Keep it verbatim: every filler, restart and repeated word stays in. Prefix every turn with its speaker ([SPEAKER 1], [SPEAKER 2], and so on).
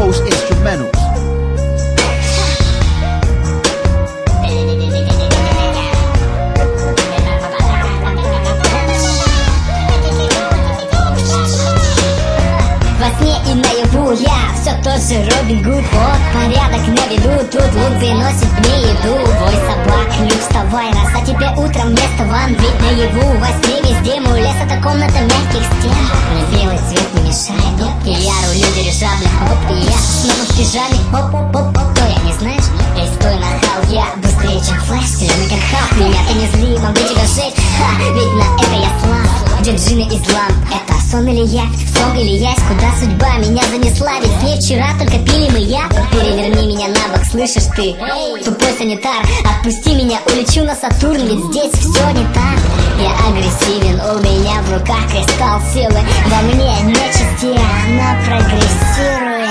[SPEAKER 1] Coast instrumentals.
[SPEAKER 2] Во сне и наяву я все тот же Робин Гуд. Вот порядок на виду, тут лук приносит мне еду. Бой собак, Люк, вставай, раз, а тебе утром вместо ван. Ведь наяву, во сне везде мой лес, это комната мягких стен. Мне белый цвет не мешает, оп, и я рулю дирижаблем. Оп, и я снова в пижаме, оп, оп, оп, оп. Кто я, не знаешь? Эй, стой, нахал, я быстрее, чем флэш. Зеленый как хап, меня ты не зли, могу тебя жить. Ха, ведь на это я слаб. Где джин и ислам? Это сон или я? Сон или ясь? Куда судьба меня занесла? Ведь не вчера только пили мы я. Переверни меня на бок, слышишь ты? Тупой санитар, отпусти меня, улечу на Сатурн. Ведь здесь все не так. Я агрессивен, у меня в руках кристалл силы. Во мне нечисти, она прогрессирует.